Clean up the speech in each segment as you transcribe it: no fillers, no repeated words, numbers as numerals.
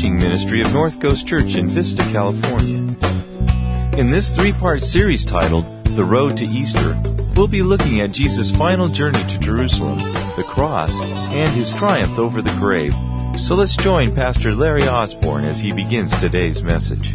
teaching ministry of North Coast Church in Vista, California. In this three-part series titled, The Road to Easter, we'll be looking at Jesus' final journey to Jerusalem, the cross, and His triumph over the grave. So let's join Pastor Larry Osborne as he begins today's message.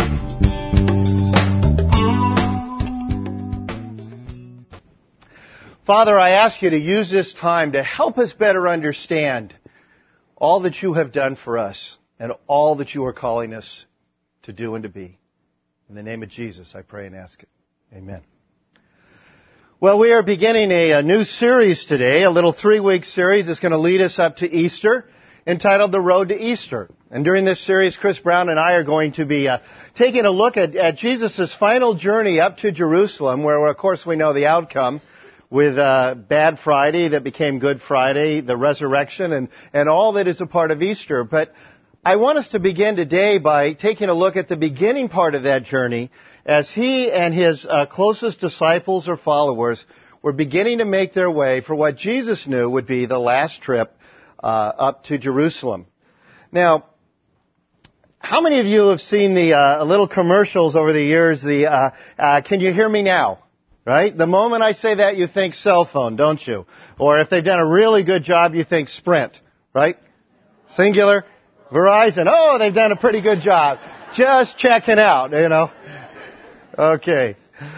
Father, I ask you to use this time to help us better understand all that you have done for us and all that you are calling us to do and to be. In the name of Jesus, I pray and ask it. Amen. Well, we are beginning a new series today, a little 3-week series that's going to lead us up to Easter, entitled The Road to Easter. And during this series, Chris Brown and I are going to be taking a look at Jesus' final journey up to Jerusalem, where, of course, we know the outcome with Bad Friday that became Good Friday, the resurrection, and all that is a part of Easter. But I want us to begin today by taking a look at the beginning part of that journey as he and his closest disciples or followers were beginning to make their way for what Jesus knew would be the last trip up to Jerusalem. Now, how many of you have seen the little commercials over the years, can you hear me now? Right? The moment I say that, you think cell phone, don't you? Or if they've done a really good job, you think Sprint, right? Singular, Verizon, oh, they've done a pretty good job. Just checking out, you know. Okay.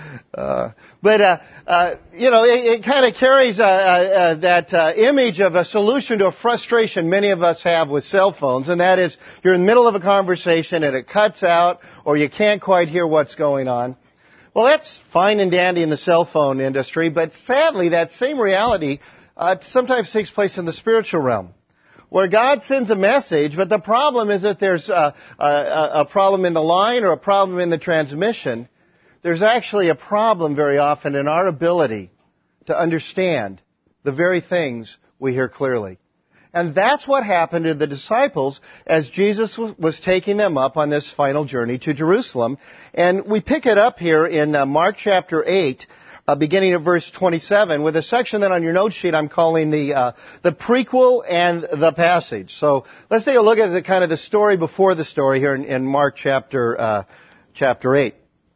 It kind of carries that image of a solution to a frustration many of us have with cell phones, and that is you're in the middle of a conversation and it cuts out, or you can't quite hear what's going on. Well, that's fine and dandy in the cell phone industry, but sadly that same reality sometimes takes place in the spiritual realm, where God sends a message, but the problem is that there's a problem in the line or a problem in the transmission. There's actually a problem very often in our ability to understand the very things we hear clearly. And that's what happened to the disciples as Jesus was taking them up on this final journey to Jerusalem. And we pick it up here in Mark chapter 8, beginning at verse 27, with a section that on your note sheet I'm calling the prequel and the passage. So let's take a look at the kind of the story before the story here in Mark chapter 8.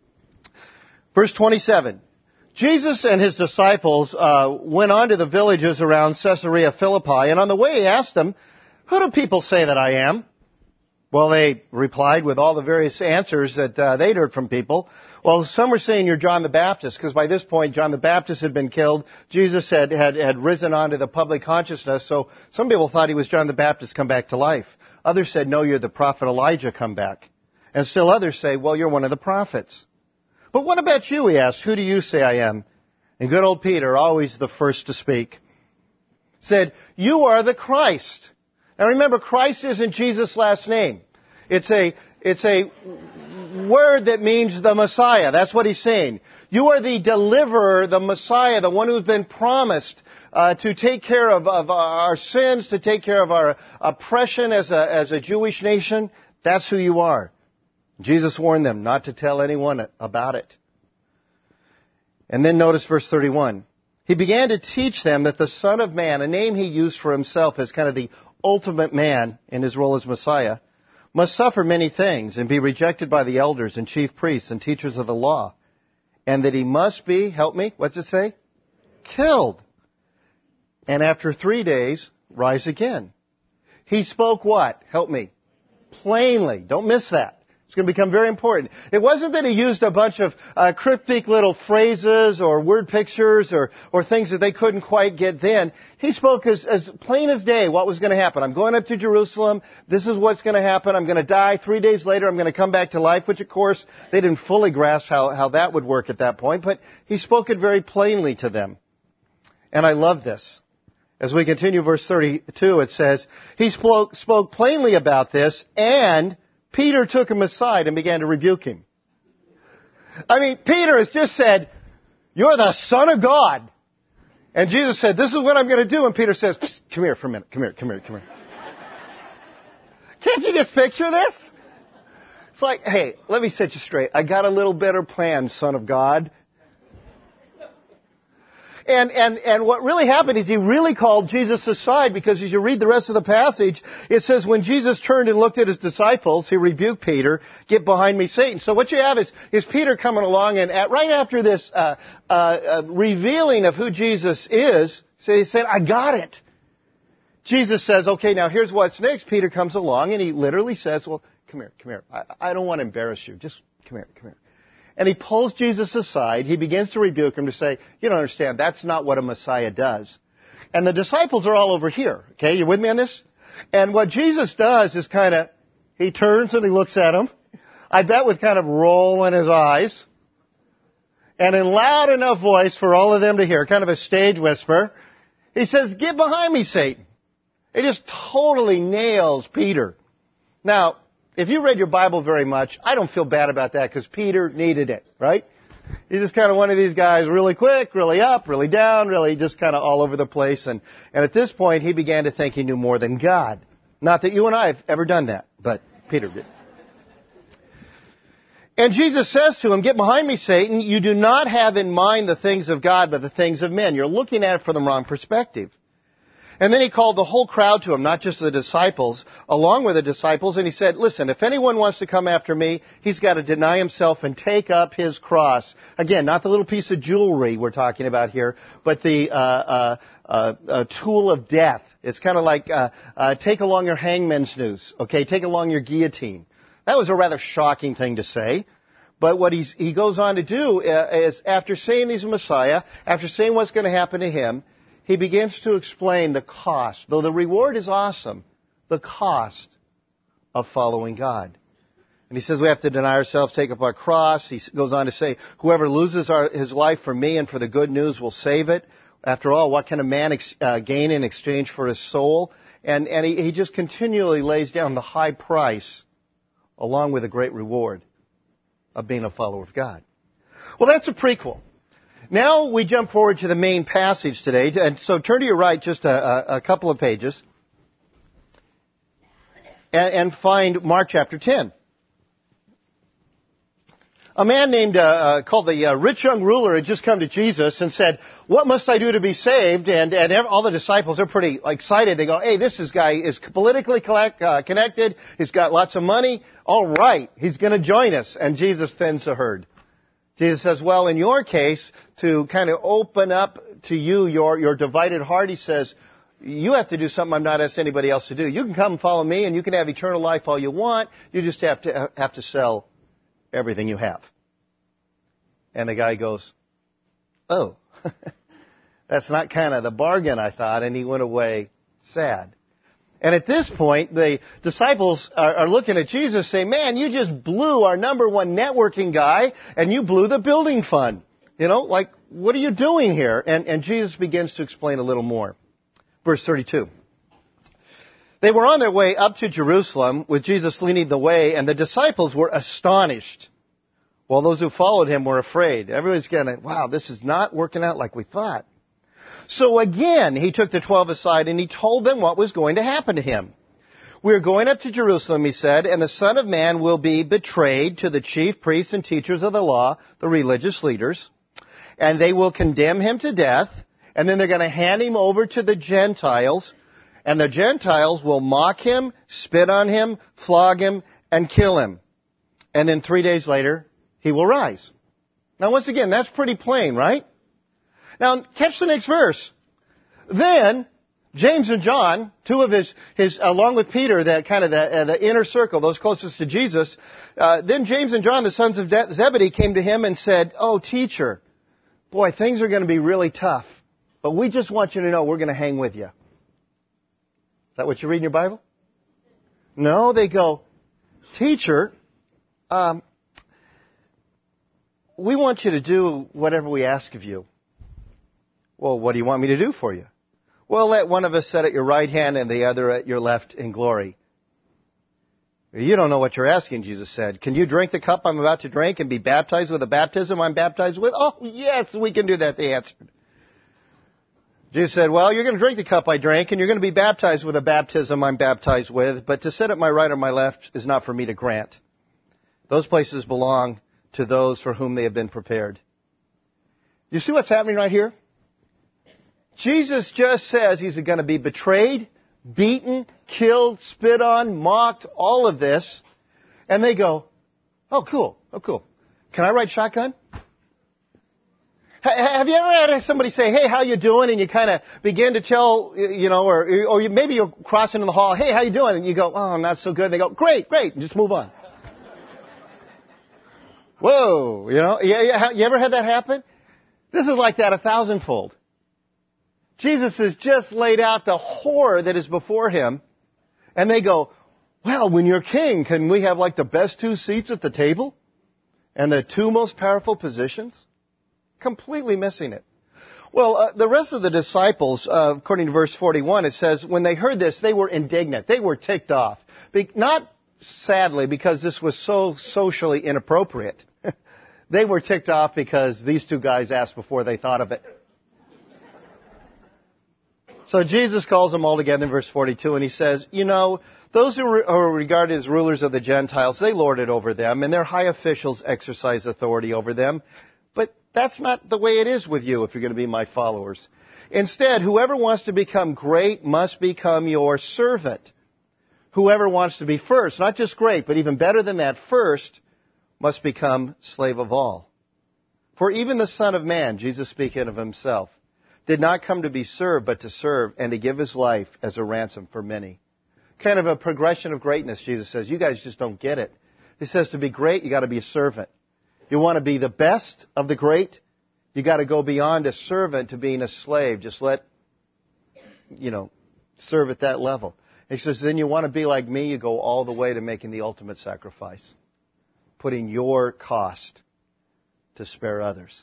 Verse 27. Jesus and his disciples went on to the villages around Caesarea Philippi, and on the way he asked them, "Who do people say that I am?" Well, they replied with all the various answers that they'd heard from people. Well, some were saying you're John the Baptist, because by this point John the Baptist had been killed. Jesus had risen onto the public consciousness, so some people thought he was John the Baptist come back to life. Others said, no, you're the prophet Elijah come back. And still others say, well, you're one of the prophets. But what about you, he asked, who do you say I am? And good old Peter, always the first to speak, said, you are the Christ. Now remember, Christ isn't Jesus' last name. It's a word that means the Messiah. That's what he's saying. You are the deliverer, the Messiah, the one who's been promised to take care of our sins, to take care of our oppression as a Jewish nation. That's who you are. Jesus warned them not to tell anyone about it. And then notice verse 31. He began to teach them that the Son of Man, a name he used for himself as kind of the ultimate man in his role as Messiah, must suffer many things and be rejected by the elders and chief priests and teachers of the law. And that he must be, help me, what's it say? Killed. And after 3 days, rise again. He spoke what? Help me. Plainly. Don't miss that. It's going to become very important. It wasn't that he used a bunch of cryptic little phrases or word pictures or things that they couldn't quite get then. He spoke as plain as day what was going to happen. I'm going up to Jerusalem. This is what's going to happen. I'm going to die. 3 days later, I'm going to come back to life, which, of course, they didn't fully grasp how that would work at that point. But he spoke it very plainly to them. And I love this. As we continue verse 32, it says, he spoke plainly about this, and Peter took him aside and began to rebuke him. I mean, Peter has just said, you're the Son of God. And Jesus said, this is what I'm going to do. And Peter says, come here for a minute. Come here. Can't you just picture this? It's like, hey, let me set you straight. I got a little better plan, Son of God. And what really happened is he really called Jesus aside, because as you read the rest of the passage, it says when Jesus turned and looked at his disciples, he rebuked Peter, "Get behind me, Satan." So what you have is Peter coming along, and right after this revealing of who Jesus is, he said, "I got it." Jesus says, "Okay, now here's what's next." Peter comes along and he literally says, "Well, come here. I don't want to embarrass you. Just come here. And he pulls Jesus aside. He begins to rebuke him to say, "You don't understand. That's not what a Messiah does." And the disciples are all over here. Okay, you with me on this? And what Jesus does is he turns and he looks at him. I bet with kind of roll in his eyes. And in loud enough voice for all of them to hear, kind of a stage whisper, he says, "Get behind me, Satan." It just totally nails Peter. Now, if you read your Bible very much, I don't feel bad about that because Peter needed it, right? He's just kind of one of these guys, really quick, really up, really down, really just kind of all over the place. And at this point, he began to think he knew more than God. Not that you and I have ever done that, but Peter did. And Jesus says to him, "Get behind me, Satan. You do not have in mind the things of God, but the things of men." You're looking at it from the wrong perspective. And then he called the whole crowd to him, not just the disciples, along with the disciples, and he said, "Listen, if anyone wants to come after me, he's got to deny himself and take up his cross." Again, not the little piece of jewelry we're talking about here, but the tool of death. It's kind of like take along your hangman's noose, okay? Take along your guillotine. That was a rather shocking thing to say. But what he goes on to do is, after saying he's a Messiah, after saying what's going to happen to him, he begins to explain the cost. Though the reward is awesome, the cost of following God. And he says we have to deny ourselves, take up our cross. He goes on to say, whoever loses his life for me and for the good news will save it. After all, what can a man gain in exchange for his soul? And he just continually lays down the high price along with a great reward of being a follower of God. Well, that's a prequel. Now we jump forward to the main passage today, and so turn to your right just a couple of pages and find Mark chapter 10. A man named called the rich young ruler had just come to Jesus and said, "What must I do to be saved?" And all the disciples are pretty excited. They go, "Hey, this guy is politically connected. He's got lots of money. All right, he's going to join us." And Jesus thins the herd. Jesus says, well, in your case, to kind of open up to you your divided heart, he says, you have to do something I'm not asking anybody else to do. You can come and follow me, and you can have eternal life all you want. You just have to sell everything you have. And the guy goes, "Oh, that's not kind of the bargain I thought," and he went away sad. And at this point, the disciples are looking at Jesus saying, "Man, you just blew our number one networking guy, and you blew the building fund. You know, like, what are you doing here?" And Jesus begins to explain a little more. Verse 32. They were on their way up to Jerusalem with Jesus leading the way, and the disciples were astonished, while those who followed him were afraid. Everybody's going, wow, this is not working out like we thought. So again, he took the 12 aside and he told them what was going to happen to him. "We're going up to Jerusalem," he said, "and the Son of Man will be betrayed to the chief priests and teachers of the law," the religious leaders, "and they will condemn him to death, and then they're going to hand him over to the Gentiles, and the Gentiles will mock him, spit on him, flog him, and kill him. And then 3 days later, he will rise." Now once again, that's pretty plain, right? Now, catch the next verse. Then, James and John, two of his along with Peter, that kind of the inner circle, those closest to Jesus, then James and John, the sons of Zebedee, came to him and said, "Oh, teacher, boy, things are going to be really tough, but we just want you to know we're going to hang with you." Is that what you read in your Bible? No, they go, "Teacher, we want you to do whatever we ask of you." "Well, what do you want me to do for you?" "Well, let one of us sit at your right hand and the other at your left in glory." "You don't know what you're asking," Jesus said. "Can you drink the cup I'm about to drink and be baptized with the baptism I'm baptized with?" "Oh, yes, we can do that," they answered. Jesus said, "Well, you're going to drink the cup I drank, and you're going to be baptized with the baptism I'm baptized with, but to sit at my right or my left is not for me to grant. Those places belong to those for whom they have been prepared." You see what's happening right here? Jesus just says he's going to be betrayed, beaten, killed, spit on, mocked, all of this. And they go, oh, cool. Can I ride shotgun? Have you ever had somebody say, hey, how you doing? And you kind of begin to tell, or maybe you're crossing in the hall, hey, how you doing? And you go, oh, not so good. And they go, great, and just move on. Whoa, you ever had that happen? This is like that 1,000-fold. Jesus has just laid out the horror that is before him, and they go, well, when you're king, can we have like the best 2 seats at the table? And the 2 most powerful positions? Completely missing it. Well, the rest of the disciples, according to verse 41, it says, when they heard this, they were indignant. They were ticked off. Not sadly because this was so socially inappropriate. They were ticked off because these 2 guys asked before they thought of it. So Jesus calls them all together in verse 42, and he says, those who are regarded as rulers of the Gentiles, they lord it over them, and their high officials exercise authority over them. But that's not the way it is with you if you're going to be my followers. Instead, whoever wants to become great must become your servant. Whoever wants to be first, not just great, but even better than that, first, must become slave of all. For even the Son of Man, Jesus speaking of himself, did not come to be served, but to serve and to give his life as a ransom for many. Kind of a progression of greatness, Jesus says. You guys just don't get it. He says to be great, you got to be a servant. You want to be the best of the great, you got to go beyond a servant to being a slave. Just serve at that level. He says, then you want to be like me, you go all the way to making the ultimate sacrifice. Putting your cost to spare others.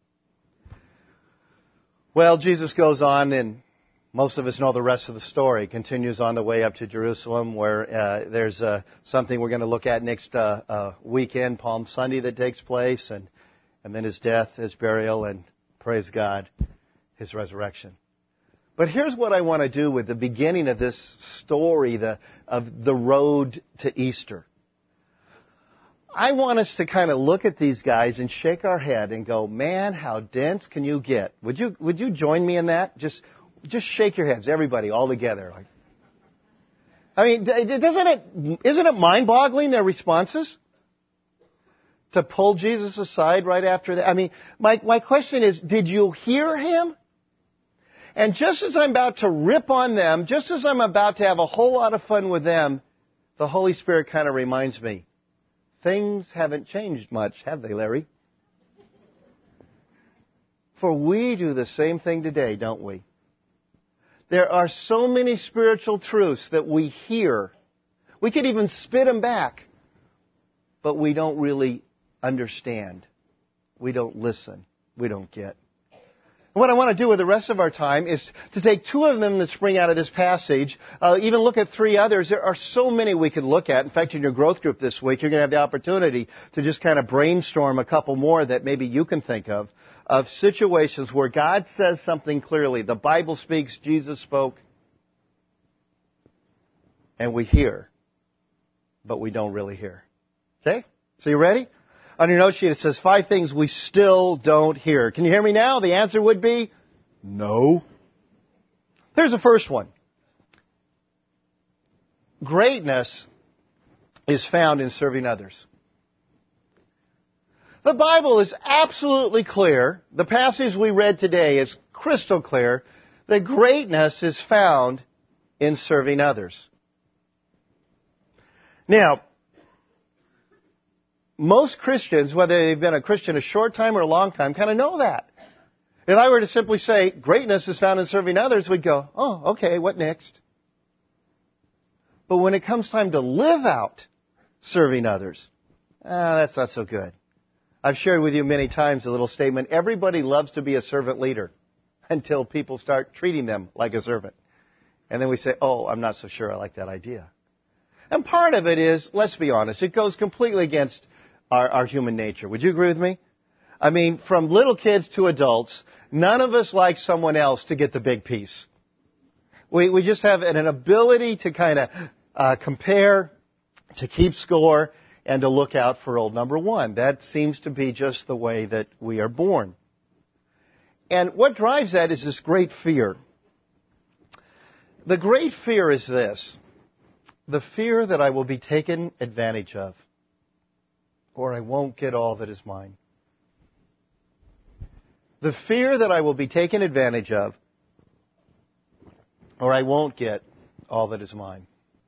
Well, Jesus goes on, and most of us know the rest of the story. He continues on the way up to Jerusalem, where there's something we're going to look at next weekend, Palm Sunday, that takes place, and then his death, his burial, and praise God, his resurrection. But here's what I want to do with the beginning of this story, of the road to Easter. I want us to kind of look at these guys and shake our head and go, man, how dense can you get? Would you join me in that? Just shake your heads, everybody, all together. Isn't it mind-boggling, their responses? To pull Jesus aside right after that? My question is, did you hear him? And just as I'm about to rip on them, just as I'm about to have a whole lot of fun with them, the Holy Spirit kind of reminds me, things haven't changed much, have they, Larry? For we do the same thing today, don't we? There are so many spiritual truths that we hear. We could even spit them back, but we don't really understand. We don't listen. We don't get. What I want to do with the rest of our time is to take 2 of them that spring out of this passage, even look at 3 others. There are so many we could look at. In fact, in your growth group this week, you're going to have the opportunity to just kind of brainstorm a couple more that maybe you can think of situations where God says something clearly. The Bible speaks, Jesus spoke, and we hear, but we don't really hear. Okay? So you ready? On your note sheet, it says 5 things we still don't hear. Can you hear me now? The answer would be no. Here's the first one. Greatness is found in serving others. The Bible is absolutely clear. The passage we read today is crystal clear that greatness is found in serving others. Now, most Christians, whether they've been a Christian a short time or a long time, kind of know that. If I were to simply say, greatness is found in serving others, we'd go, oh, okay, what next? But when it comes time to live out serving others, that's not so good. I've shared with you many times a little statement, everybody loves to be a servant leader until people start treating them like a servant. And then we say, oh, I'm not so sure I like that idea. And part of it is, let's be honest, it goes completely against our human nature. Would you agree with me? From little kids to adults, none of us like someone else to get the big piece. We just have an ability to kind of compare, to keep score, and to look out for old number one. That seems to be just the way that we are born. And what drives that is this great fear. The great fear is this: the fear that I will be taken advantage of, or I won't get all that is mine. The fear that I will be taken advantage of, or I won't get all that is mine.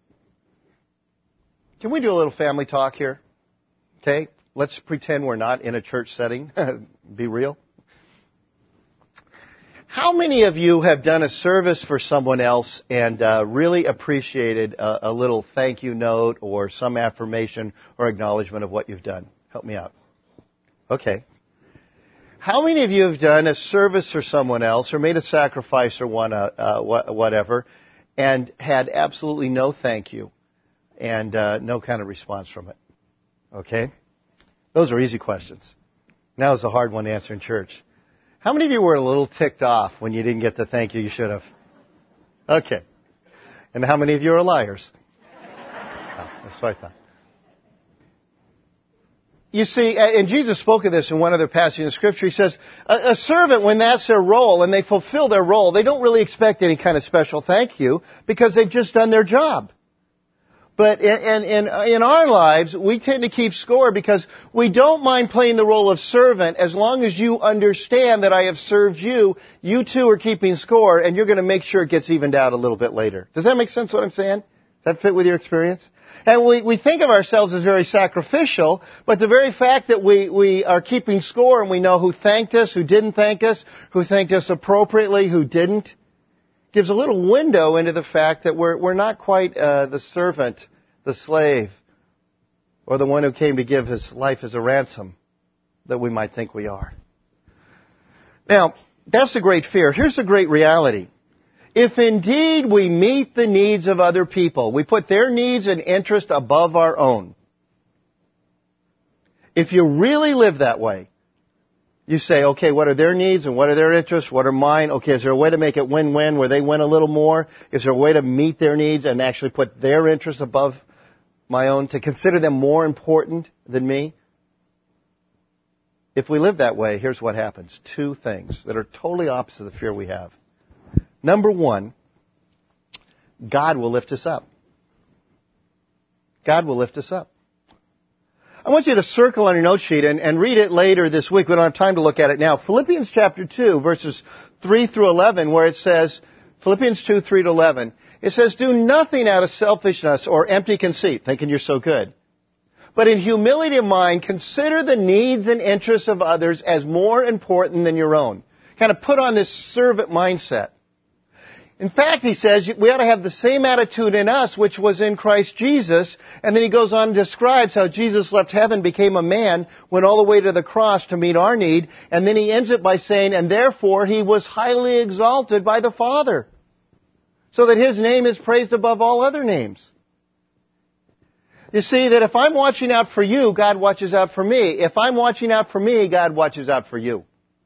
Can we do a little family talk here? Okay? Let's pretend we're not in a church setting. Be real. How many of you have done a service for someone else and really appreciated a little thank you note or some affirmation or acknowledgement of what you've done? Help me out. Okay. How many of you have done a service for someone else or made a sacrifice or whatever and had absolutely no thank you and no kind of response from it? Okay? Those are easy questions. Now is a hard one to answer in church. How many of you were a little ticked off when you didn't get the thank you should have? Okay. And how many of you are liars? Oh, that's what I thought. You see, and Jesus spoke of this in one other passage in Scripture. He says, a servant, when that's their role and they fulfill their role, they don't really expect any kind of special thank you because they've just done their job. But in our lives, we tend to keep score because we don't mind playing the role of servant as long as you understand that I have served you. You too are keeping score, and you're going to make sure it gets evened out a little bit later. Does that make sense what I'm saying? Does that fit with your experience? And we think of ourselves as very sacrificial, but the very fact that we are keeping score and we know who thanked us, who didn't thank us, who thanked us appropriately, who didn't, gives a little window into the fact that we're not quite the servant, the slave, or the one who came to give his life as a ransom that we might think we are. Now, that's the great fear. Here's the great reality. If indeed we meet the needs of other people, we put their needs and interest above our own. If you really live that way, you say, okay, what are their needs and what are their interests? What are mine? Okay, is there a way to make it win-win where they win a little more? Is there a way to meet their needs and actually put their interests above my own, to consider them more important than me? If we live that way, here's what happens. Two things that are totally opposite of the fear we have. Number one, God will lift us up. God will lift us up. I want you to circle on your note sheet and read it later this week. We don't have time to look at it now. Philippians chapter 2, verses 3 through 11, where it says, Philippians 2, 3 to 11, it says, do nothing out of selfishness or empty conceit, thinking you're so good. But in humility of mind, consider the needs and interests of others as more important than your own. Kind of put on this servant mindset. In fact, he says, we ought to have the same attitude in us which was in Christ Jesus. And then he goes on and describes how Jesus left heaven, became a man, went all the way to the cross to meet our need. And then he ends it by saying, and therefore he was highly exalted by the Father, so that his name is praised above all other names. You see, that if I'm watching out for you, God watches out for me. If I'm watching out for me, God watches out for you.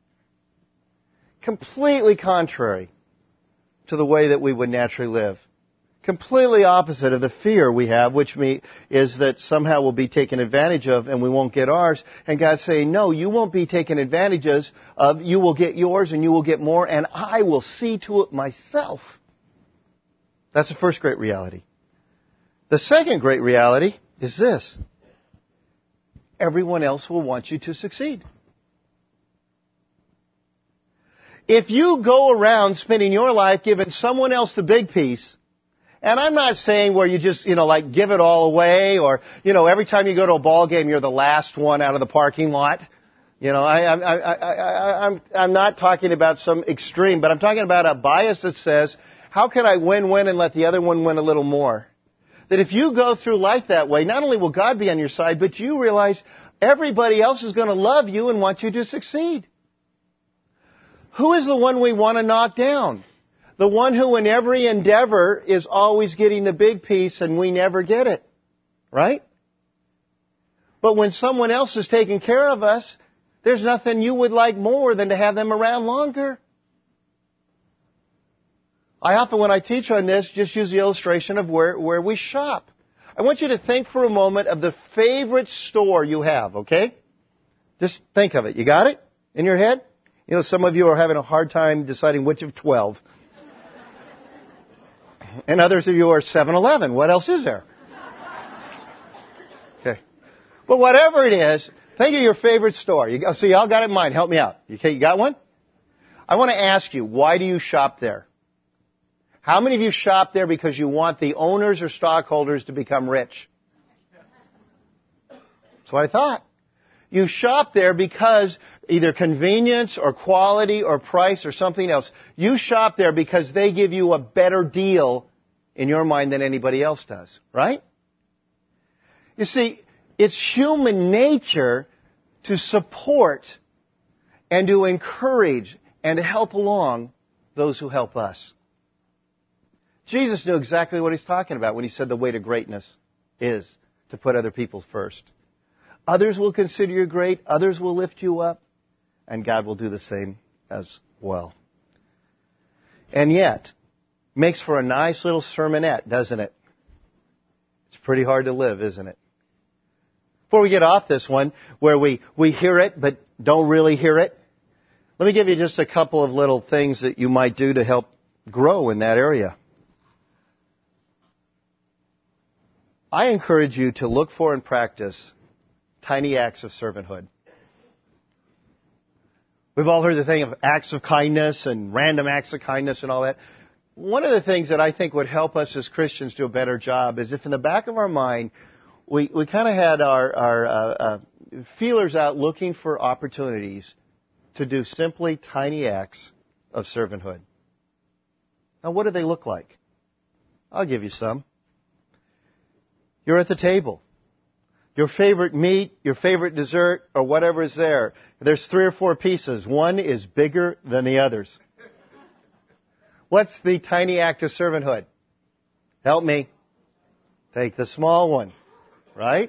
Completely contrary to the way that we would naturally live. Completely opposite of the fear we have, which is that somehow we'll be taken advantage of and we won't get ours. And God's saying, no, you won't be taken advantage of. You will get yours and you will get more, and I will see to it myself. That's the first great reality. The second great reality is this. Everyone else will want you to succeed. If you go around spending your life giving someone else the big piece, and I'm not saying where you just, like give it all away, or, every time you go to a ball game, you're the last one out of the parking lot. I'm not talking about some extreme, but I'm talking about a bias that says, how can I win and let the other one win a little more? That if you go through life that way, not only will God be on your side, but you realize everybody else is going to love you and want you to succeed. Who is the one we want to knock down? The one who in every endeavor is always getting the big piece and we never get it. Right? But when someone else is taking care of us, there's nothing you would like more than to have them around longer. I often, when I teach on this, just use the illustration of where we shop. I want you to think for a moment of the favorite store you have, okay? Just think of it. You got it in your head? You know, some of you are having a hard time deciding which of 12. And others of you are 7-Eleven. What else is there? Okay. But whatever it is, think of your favorite store. So y'all got it in mind. Help me out. Okay, you got one? I want to ask you, why do you shop there? How many of you shop there because you want the owners or stockholders to become rich? That's what I thought. You shop there because either convenience or quality or price or something else. You shop there because they give you a better deal in your mind than anybody else does, right? You see, it's human nature to support and to encourage and to help along those who help us. Jesus knew exactly what he's talking about when he said the way to greatness is to put other people first. Others will consider you great, others will lift you up, and God will do the same as well. And yet, makes for a nice little sermonette, doesn't it? It's pretty hard to live, isn't it? Before we get off this one, where we hear it but don't really hear it, let me give you just a couple of little things that you might do to help grow in that area. I encourage you to look for and practice tiny acts of servanthood. We've all heard the thing of acts of kindness and random acts of kindness and all that. One of the things that I think would help us as Christians do a better job is if in the back of our mind we kind of had our feelers out looking for opportunities to do simply tiny acts of servanthood. Now, what do they look like? I'll give you some. You're at the table. Your favorite meat, your favorite dessert, or whatever is there. There's 3 or 4 pieces. One is bigger than the others. What's the tiny act of servanthood? Help me. Take the small one. Right?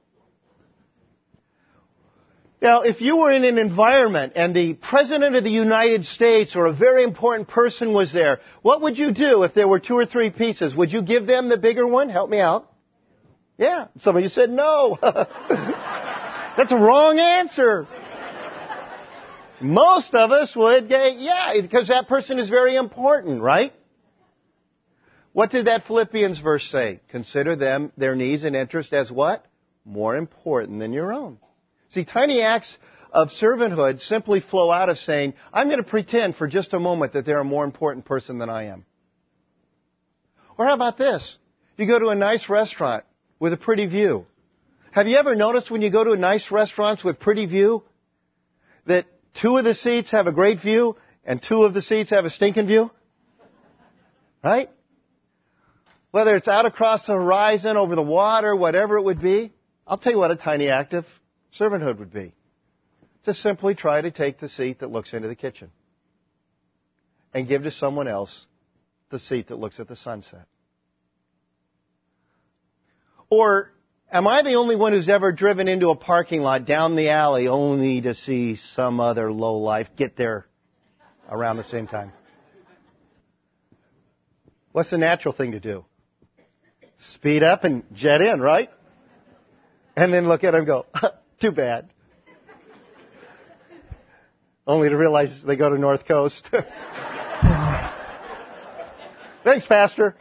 Now, if you were in an environment and the President of the United States or a very important person was there, what would you do if there were 2 or 3 pieces? Would you give them the bigger one? Help me out. Yeah. Some of you said no. That's a wrong answer. Most of us would say, yeah, because that person is very important, right? What did that Philippians verse say? Consider them, their needs and interests as what? More important than your own. See, tiny acts of servanthood simply flow out of saying, I'm going to pretend for just a moment that they're a more important person than I am. Or how about this? You go to a nice restaurant with a pretty view. Have you ever noticed when you go to a nice restaurant with pretty view that 2 of the seats have a great view and 2 of the seats have a stinking view? Right? Whether it's out across the horizon, over the water, whatever it would be, I'll tell you what a tiny act of servanthood would be. To simply try to take the seat that looks into the kitchen and give to someone else the seat that looks at the sunset. Or am I the only one who's ever driven into a parking lot down the alley only to see some other lowlife get there around the same time? What's the natural thing to do? Speed up and jet in, right? And then look at him and go, too bad. Only to realize they go to North Coast. Thanks, Pastor.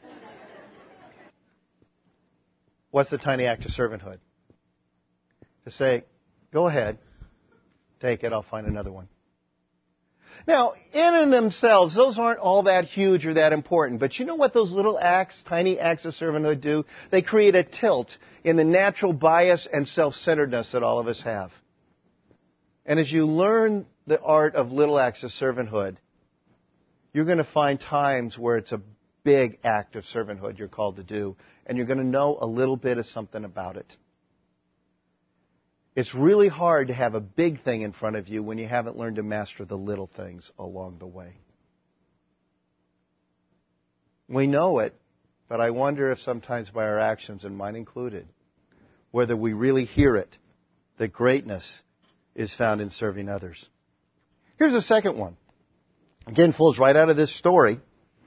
What's the tiny act of servanthood? To say, go ahead, take it, I'll find another one. Now, in and themselves, those aren't all that huge or that important. But you know what those little acts, tiny acts of servanthood do? They create a tilt in the natural bias and self-centeredness that all of us have. And as you learn the art of little acts of servanthood, you're going to find times where it's a big act of servanthood you're called to do, and you're going to know a little bit of something about it. It's really hard to have a big thing in front of you when you haven't learned to master the little things along the way. We know it, but I wonder if sometimes by our actions, and mine included, whether we really hear it, that greatness is found in serving others. Here's a second one. Again, flows right out of this story.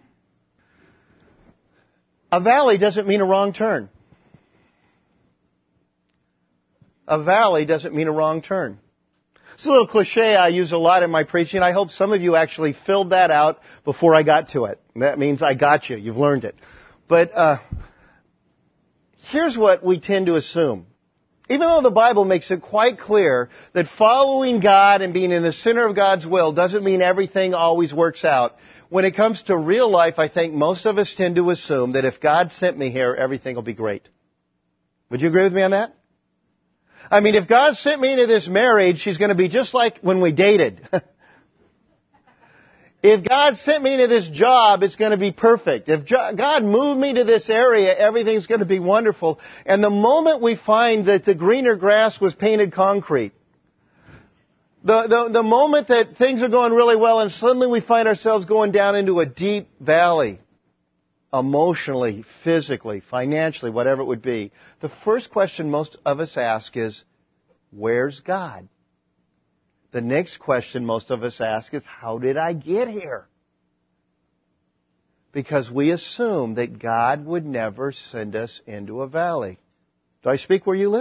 A valley doesn't mean a wrong turn. A valley doesn't mean a wrong turn. It's a little cliche I use a lot in my preaching. I hope some of you actually filled that out before I got to it. That means I got you. You've learned it. But here's what we tend to assume. Even though the Bible makes it quite clear that following God and being in the center of God's will doesn't mean everything always works out, when it comes to real life, I think most of us tend to assume that if God sent me here, everything will be great. Would you agree with me on that? I mean, if God sent me into this marriage, He's going to be just like when we dated. If God sent me to this job, it's going to be perfect. If God moved me to this area, everything's going to be wonderful. And the moment we find that the greener grass was painted concrete, the moment that things are going really well and suddenly we find ourselves going down into a deep valley, emotionally, physically, financially, whatever it would be, the first question most of us ask is, where's God? The next question most of us ask is, how did I get here? Because we assume that God would never send us into a valley. Do I speak where you live?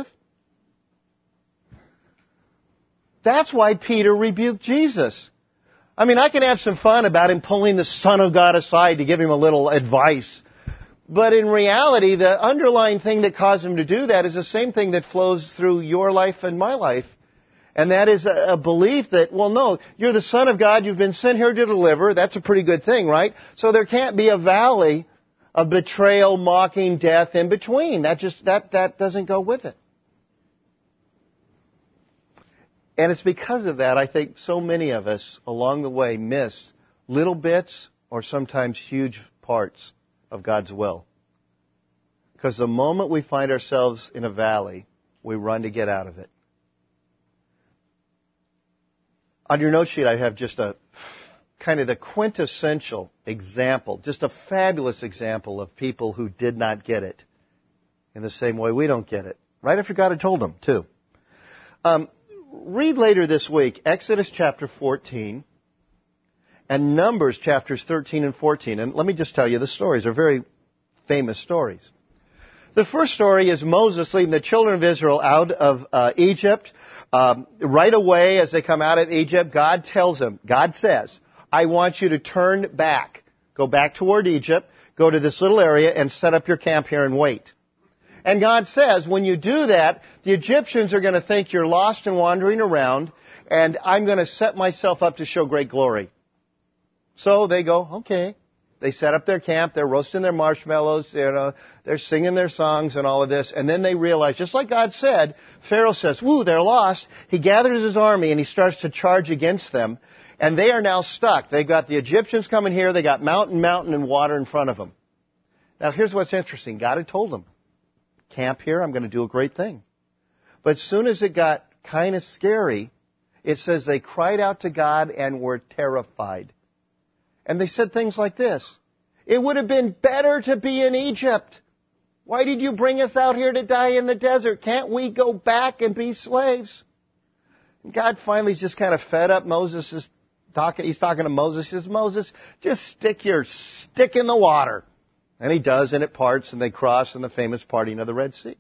That's why Peter rebuked Jesus. I mean, I can have some fun about him pulling the Son of God aside to give him a little advice. But in reality, the underlying thing that caused him to do that is the same thing that flows through your life and my life. And that is a belief that, well, no, you're the Son of God, you've been sent here to deliver. That's a pretty good thing, right? So there can't be a valley of betrayal, mocking, death in between. That doesn't go with it. And it's because of that, I think, so many of us along the way miss little bits or sometimes huge parts of God's will. Because the moment we find ourselves in a valley, we run to get out of it. On your note sheet, I have just a kind of the quintessential example, just a fabulous example of people who did not get it in the same way we don't get it. Right after God had told them, too. Read later this week Exodus chapter 14 and Numbers chapters 13 and 14. And let me just tell you, the stories are very famous stories. The first story is Moses leading the children of Israel out of Egypt. Right away, as they come out of Egypt, God tells them, God says, I want you to turn back. Go back toward Egypt. Go to this little area and set up your camp here and wait. And God says, when you do that, the Egyptians are going to think you're lost and wandering around, and I'm going to set myself up to show great glory. So they go, okay. They set up their camp, they're roasting their marshmallows, they're singing their songs and all of this, and then they realize, just like God said, Pharaoh says, woo, they're lost. He gathers his army and he starts to charge against them, and they are now stuck. They've got the Egyptians coming here, they got mountain, and water in front of them. Now here's what's interesting. God had told them, camp here, I'm going to do a great thing. But as soon as it got kind of scary, it says they cried out to God and were terrified. And they said things like this, it would have been better to be in Egypt. Why did you bring us out here to die in the desert? Can't we go back and be slaves? And God finally is just kind of fed up. He's talking to Moses. He says, Moses, just stick your stick in the water. And he does, and it parts, and they cross in the famous parting of the Red Sea.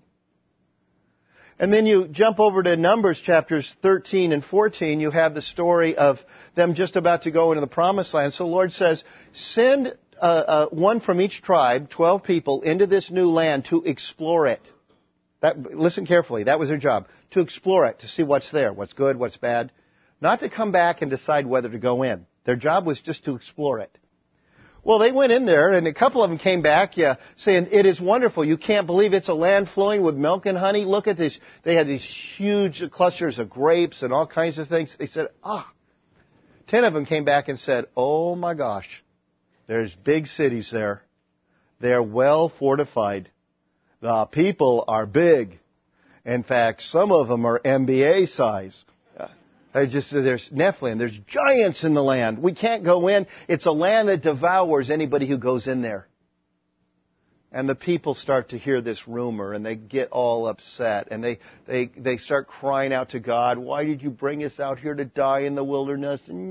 And then you jump over to Numbers chapters 13 and 14. You have the story of them just about to go into the Promised Land. So the Lord says, send one from each tribe, 12 people, into this new land to explore it. Listen carefully. That was their job. To explore it, to see what's there, what's good, what's bad. Not to come back and decide whether to go in. Their job was just to explore it. Well, they went in there, and a couple of them came back saying, it is wonderful. You can't believe it's a land flowing with milk and honey. Look at this. They had these huge clusters of grapes and all kinds of things. They said, 10 of them came back and said, oh my gosh, there's big cities there. They're well fortified. The people are big. In fact, some of them are NBA size. There's Nephilim. There's giants in the land. We can't go in. It's a land that devours anybody who goes in there. And the people start to hear this rumor, and they get all upset, and they start crying out to God, why did you bring us out here to die in the wilderness? And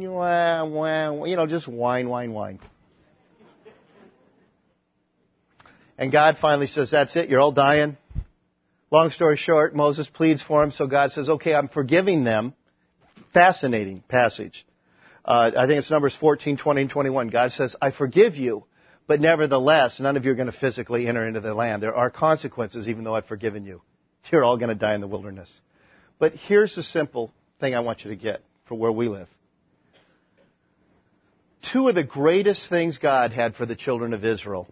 just whine. And God finally says, that's it, you're all dying. Long story short, Moses pleads for him, so God says, okay, I'm forgiving them. Fascinating passage. I think it's Numbers 14, 20, and 21. God says, I forgive you, but nevertheless, none of you are going to physically enter into the land. There are consequences even though I've forgiven you. You're all going to die in the wilderness. But here's the simple thing I want you to get for where we live. Two of the greatest things God had for the children of Israel,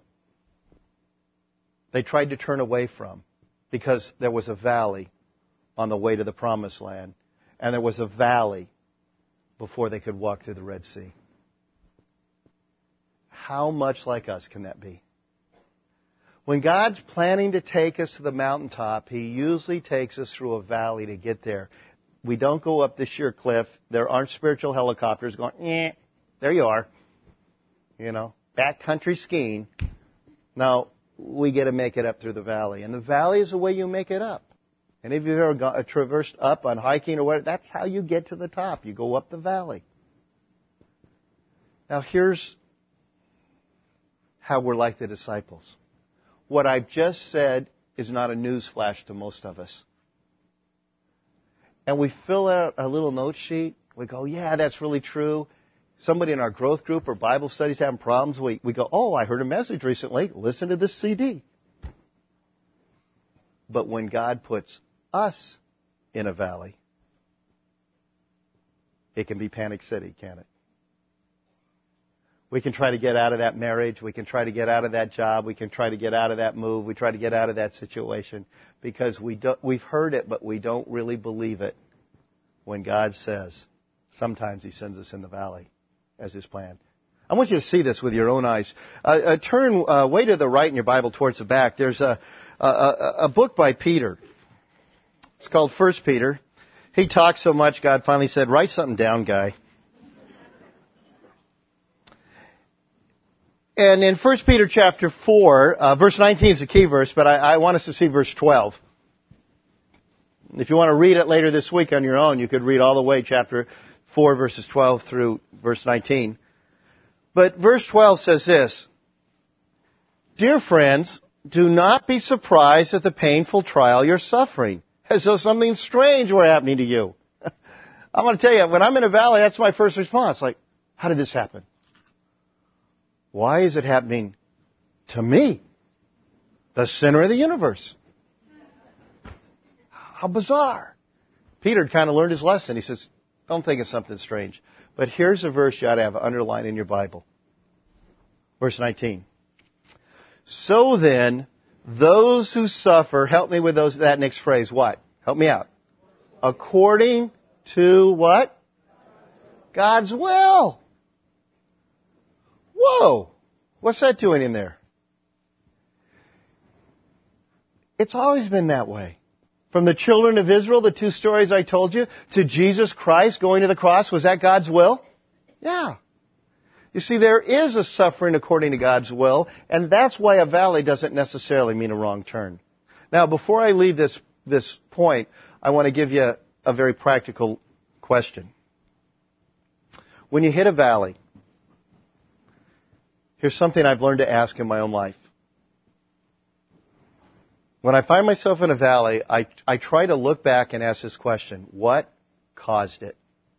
they tried to turn away from because there was a valley on the way to the promised land, and there was a valley before they could walk through the Red Sea. How much like us can that be? When God's planning to take us to the mountaintop, He usually takes us through a valley to get there. We don't go up the sheer cliff. There aren't spiritual helicopters going, there you are. Backcountry skiing. No, we get to make it up through the valley. And the valley is the way you make it up. And if you've ever traversed up on hiking or whatever, that's how you get to the top. You go up the valley. Now here's how we're like the disciples. What I've just said is not a news flash to most of us. And we fill out a little note sheet. We go, yeah, that's really true. Somebody in our growth group or Bible studies having problems, we go, oh, I heard a message recently. Listen to this CD. But when God puts us in a valley, it can be Panic City, can't it? We can try to get out of that marriage. We can try to get out of that job. We can try to get out of that move. We try to get out of that situation because we've heard it, but we don't really believe it when God says sometimes He sends us in the valley as His plan. I want you to see this with your own eyes. Turn way to the right in your Bible towards the back. There's a book by Peter. It's called 1 Peter. He talks so much, God finally said, write something down, guy. And in 1 Peter chapter 4, verse 19 is the key verse, but I want us to see verse 12. If you want to read it later this week on your own, you could read all the way chapter 4, verses 12 through verse 19. But verse 12 says this, Dear friends, do not be surprised at the painful trial you're suffering, as though something strange were happening to you. I'm going to tell you, when I'm in a valley, that's my first response. Like, how did this happen? Why is it happening to me, the center of the universe? How bizarre. Peter had kind of learned his lesson. He says, don't think of something strange. But here's a verse you ought to have underlined in your Bible. Verse 19. So then, those who suffer, help me with that next phrase. What? Help me out. According to what? God's will. Whoa! What's that doing in there? It's always been that way. From the children of Israel, the two stories I told you, to Jesus Christ going to the cross, was that God's will? Yeah. You see, there is a suffering according to God's will, and that's why a valley doesn't necessarily mean a wrong turn. Now, before I leave this point, I want to give you a very practical question. When you hit a valley, here's something I've learned to ask in my own life. When I find myself in a valley, I try to look back and ask this question, what caused it?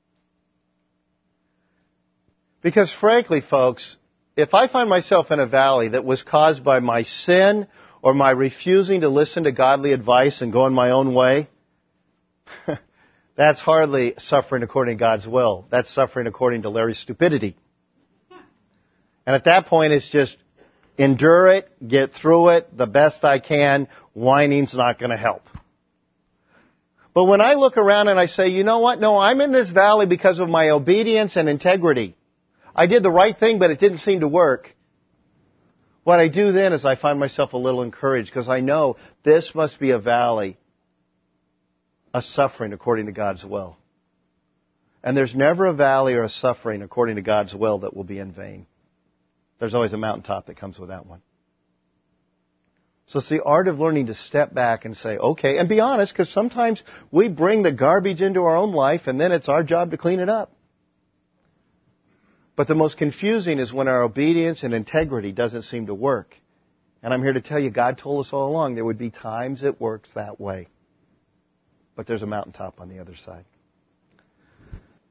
Because frankly, folks, if I find myself in a valley that was caused by my sin or my refusing to listen to godly advice and go in my own way, that's hardly suffering according to God's will. That's suffering according to Larry's stupidity. And at that point, it's just endure it, get through it the best I can. Whining's not going to help. But when I look around and I say, you know what? No, I'm in this valley because of my obedience and integrity. I did the right thing, but it didn't seem to work. What I do then is I find myself a little encouraged because I know this must be a valley, a suffering according to God's will. And there's never a valley or a suffering according to God's will that will be in vain. There's always a mountaintop that comes with that one. So it's the art of learning to step back and say, okay, and be honest, because sometimes we bring the garbage into our own life and then it's our job to clean it up. But the most confusing is when our obedience and integrity doesn't seem to work. And I'm here to tell you, God told us all along there would be times it works that way. But there's a mountaintop on the other side.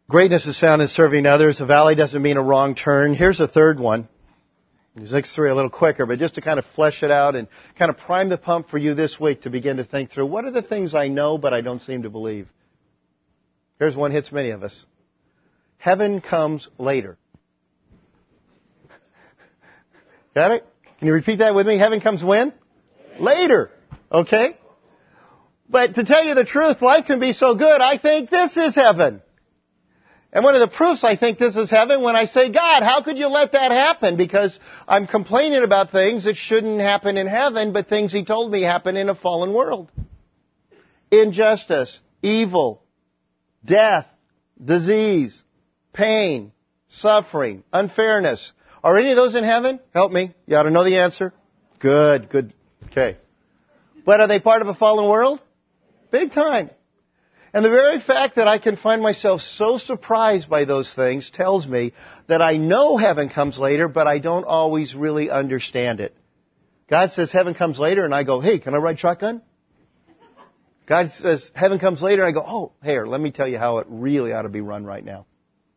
Greatness is found in serving others. A valley doesn't mean a wrong turn. Here's a third one. These next three are a little quicker, but just to kind of flesh it out and kind of prime the pump for you this week to begin to think through, what are the things I know but I don't seem to believe? Here's one hits many of us. Heaven comes later. Got it? Can you repeat that with me? Heaven comes when? Later. Okay? But to tell you the truth, life can be so good, I think this is heaven. And one of the proofs I think this is heaven when I say, God, how could you let that happen? Because I'm complaining about things that shouldn't happen in heaven, but things He told me happen in a fallen world. Injustice, evil, death, disease, pain, suffering, unfairness. Are any of those in heaven? Help me. You ought to know the answer. Good. Okay. But are they part of a fallen world? Big time. And the very fact that I can find myself so surprised by those things tells me that I know heaven comes later, but I don't always really understand it. God says heaven comes later, and I go, hey, can I ride shotgun? God says heaven comes later, and I go, oh, here, let me tell you how it really ought to be run right now.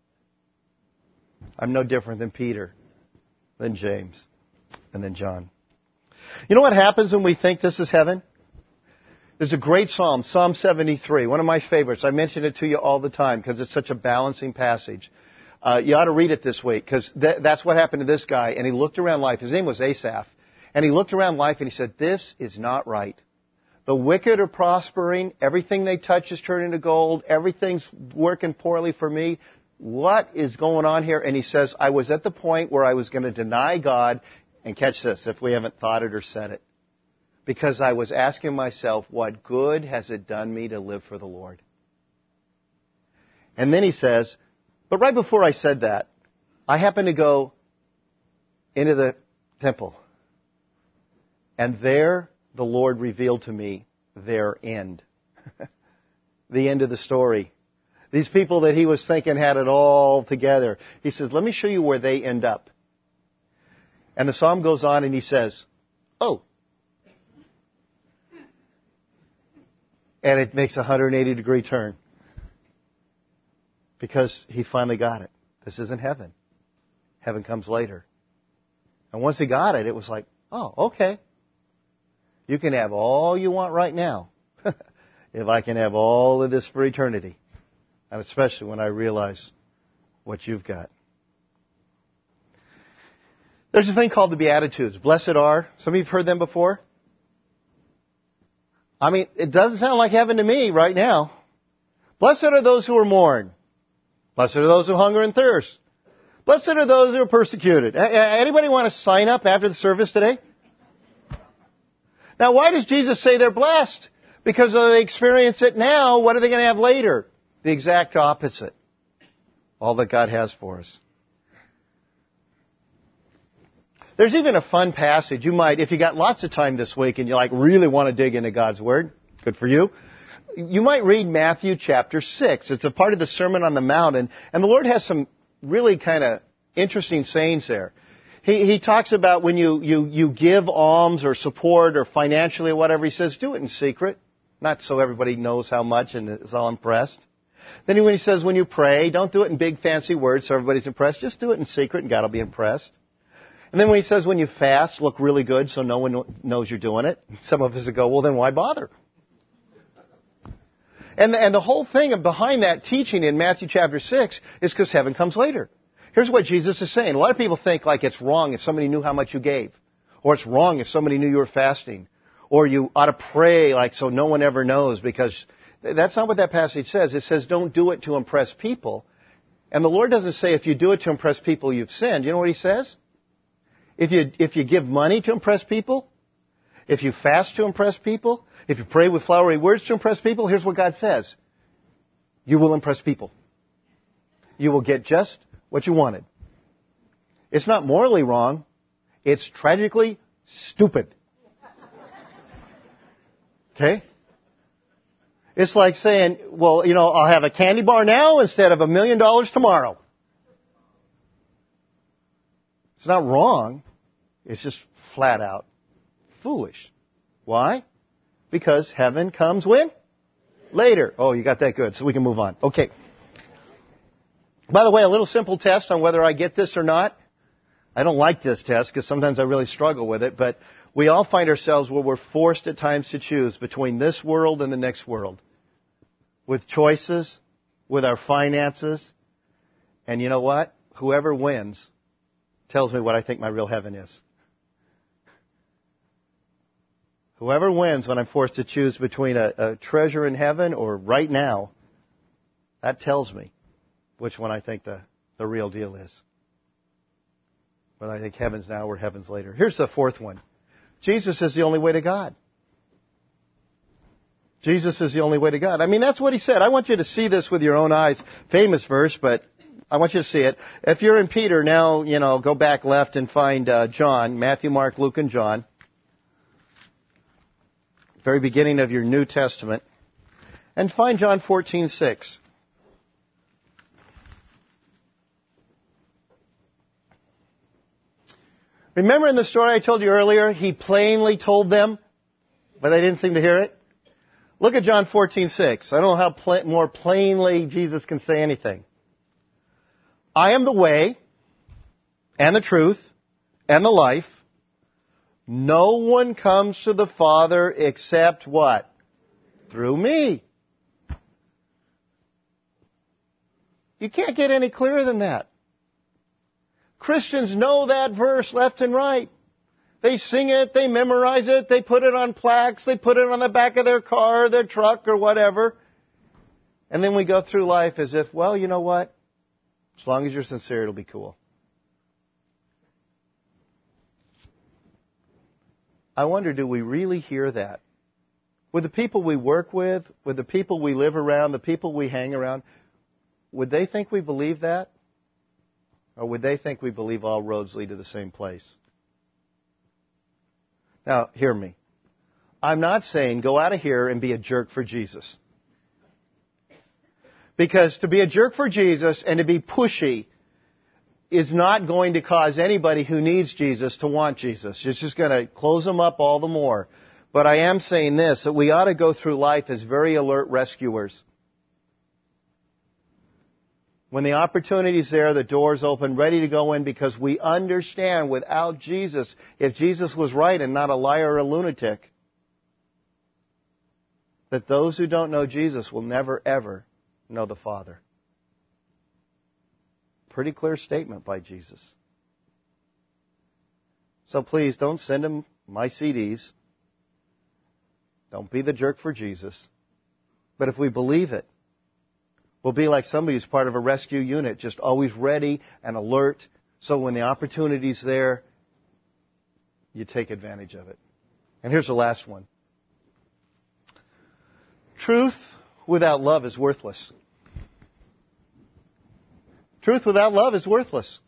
I'm no different than Peter, than James, and then John. You know what happens when we think this is heaven? There's a great psalm, Psalm 73, one of my favorites. I mention it to you all the time because it's such a balancing passage. You ought to read it this week because that's what happened to this guy. And he looked around life. His name was Asaph. And he looked around life and he said, this is not right. The wicked are prospering. Everything they touch is turning to gold. Everything's working poorly for me. What is going on here? And he says, I was at the point where I was going to deny God. And catch this, if we haven't thought it or said it. Because I was asking myself, what good has it done me to live for the Lord? And then he says, but right before I said that, I happened to go into the temple. And there the Lord revealed to me their end. The end of the story. These people that he was thinking had it all together. He says, let me show you where they end up. And the psalm goes on and he says, oh. And it makes a 180-degree turn. Because he finally got it. This isn't heaven. Heaven comes later. And once he got it, it was like, oh, okay. You can have all you want right now. If I can have all of this for eternity. And especially when I realize what you've got. There's a thing called the Beatitudes. Blessed are. Some of you have heard them before. I mean, it doesn't sound like heaven to me right now. Blessed are those who are mourn. Blessed are those who hunger and thirst. Blessed are those who are persecuted. Anybody want to sign up after the service today? Now, why does Jesus say they're blessed? Because they experience it now. What are they going to have later? The exact opposite. All that God has for us. There's even a fun passage. You might, if you got lots of time this week and you really want to dig into God's Word, good for you. You might read Matthew chapter 6. It's a part of the Sermon on the Mount, and the Lord has some really kind of interesting sayings there. He talks about when you give alms or support or financially or whatever, he says, do it in secret. Not so everybody knows how much and is all impressed. Then when he says when you pray, don't do it in big fancy words so everybody's impressed. Just do it in secret and God will be impressed. And then when he says when you fast, look really good so no one knows you're doing it. Some of us would go, well, then why bother? And the whole thing behind that teaching in Matthew chapter 6 is because heaven comes later. Here's what Jesus is saying. A lot of people think like it's wrong if somebody knew how much you gave. Or it's wrong if somebody knew you were fasting. Or you ought to pray like so no one ever knows, because that's not what that passage says. It says don't do it to impress people. And the Lord doesn't say if you do it to impress people, you've sinned. You know what he says? If you give money to impress people, if you fast to impress people, if you pray with flowery words to impress people, here's what God says. You will impress people. You will get just what you wanted. It's not morally wrong. It's tragically stupid. Okay? It's like saying, well, I'll have a candy bar now instead of $1 million tomorrow. It's not wrong. It's just flat out foolish. Why? Because heaven comes when? Later. Oh, you got that good, so we can move on. Okay. By the way, a little simple test on whether I get this or not. I don't like this test because sometimes I really struggle with it, but we all find ourselves where we're forced at times to choose between this world and the next world. With choices, with our finances, and you know what? Whoever wins tells me what I think my real heaven is. Whoever wins when I'm forced to choose between a treasure in heaven or right now, that tells me which one I think the real deal is. Whether I think heaven's now or heaven's later. Here's the fourth one. Jesus is the only way to God. Jesus is the only way to God. I mean, that's what he said. I want you to see this with your own eyes. Famous verse, but I want you to see it. If you're in Peter now, go back left and find John, Matthew, Mark, Luke, and John. Very beginning of your New Testament. And find John 14:6. Remember in the story I told you earlier, he plainly told them, but they didn't seem to hear it? Look at John 14:6. I don't know how more plainly Jesus can say anything. I am the way, and the truth, and the life. No one comes to the Father except what? Through me. You can't get any clearer than that. Christians know that verse left and right. They sing it, they memorize it, they put it on plaques, they put it on the back of their car, their truck, or whatever. And then we go through life as if, well, you know what? As long as you're sincere, it'll be cool. I wonder, do we really hear that? With the people we work with the people we live around, the people we hang around, would they think we believe that? Or would they think we believe all roads lead to the same place? Now, hear me. I'm not saying go out of here and be a jerk for Jesus. Because to be a jerk for Jesus and to be pushy is not going to cause anybody who needs Jesus to want Jesus. It's just going to close them up all the more. But I am saying this, that we ought to go through life as very alert rescuers. When the opportunity's there, the door's open, ready to go in, because we understand without Jesus, if Jesus was right and not a liar or a lunatic, that those who don't know Jesus will never, ever know the Father. Pretty clear statement by Jesus. So please don't send him my CDs. Don't be the jerk for Jesus. But if we believe it, we'll be like somebody who's part of a rescue unit, just always ready and alert, so when the opportunity's there, you take advantage of it. And here's the last one. Truth without love is worthless. Truth without love is worthless.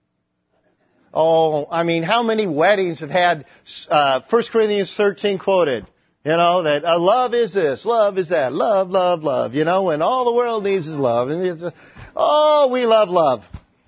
Oh, I mean, how many weddings have had 1 Corinthians 13 quoted? That love is this, love is that, love, love, love. And all the world needs is love. And we love love.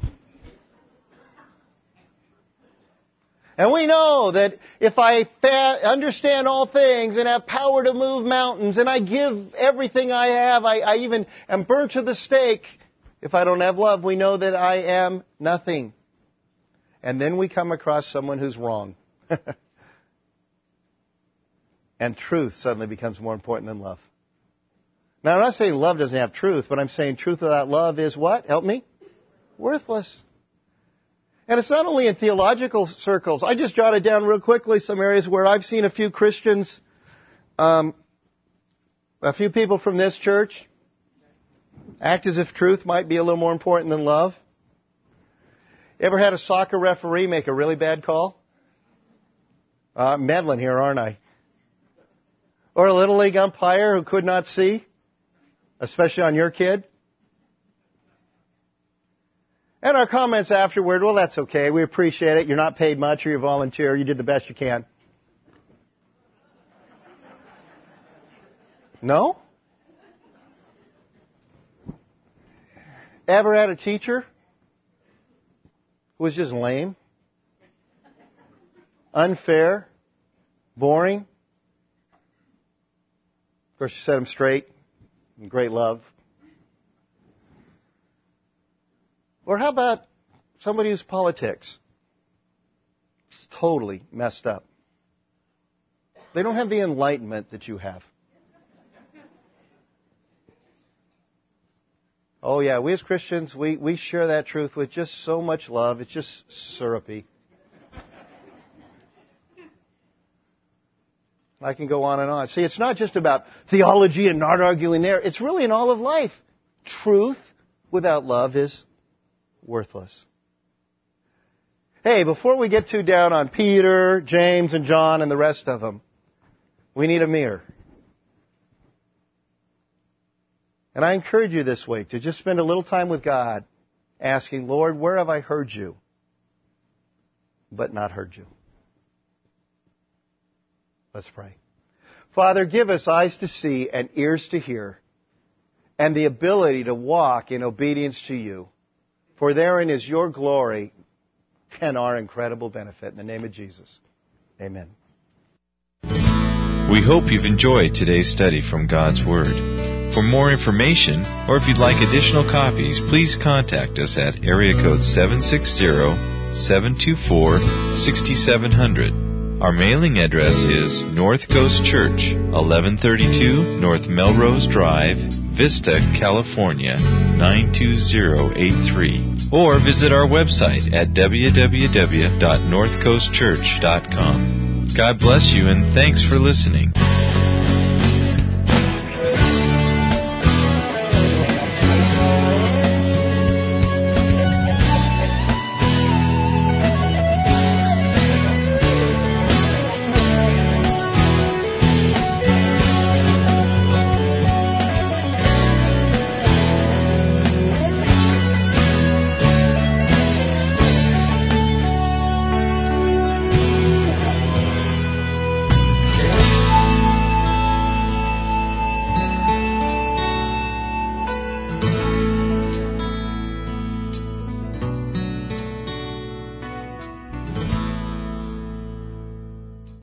And we know that if I understand all things and have power to move mountains and I give everything I have, I even am burnt to the stake. If I don't have love, we know that I am nothing. And then we come across someone who's wrong. And truth suddenly becomes more important than love. Now, I'm not saying love doesn't have truth, but I'm saying truth without love is what? Help me? Worthless. And it's not only in theological circles. I just jotted down real quickly some areas where I've seen a few Christians, a few people from this church, act as if truth might be a little more important than love. Ever had a soccer referee make a really bad call? I'm meddling here, aren't I? Or a Little League umpire who could not see, especially on your kid. And our comments afterward, well, that's okay. We appreciate it. You're not paid much, or you're a volunteer. You did the best you can. No? Ever had a teacher who was just lame, unfair, boring? Of course, you set him straight in great love. Or how about somebody whose politics is totally messed up? They don't have the enlightenment that you have. Oh yeah, we as Christians, we share that truth with just so much love. It's just syrupy. I can go on and on. See, it's not just about theology and not arguing there. It's really in all of life. Truth without love is worthless. Hey, before we get too down on Peter, James, and John and the rest of them, we need a mirror. And I encourage you this week to just spend a little time with God asking, Lord, where have I heard you, but not heard you? Let's pray. Father, give us eyes to see and ears to hear and the ability to walk in obedience to you. For therein is your glory and our incredible benefit. In the name of Jesus, amen. We hope you've enjoyed today's study from God's Word. For more information, or if you'd like additional copies, please contact us at area code 760-724-6700. Our mailing address is North Coast Church, 1132 North Melrose Drive, Vista, California, 92083. Or visit our website at www.northcoastchurch.com. God bless you and thanks for listening.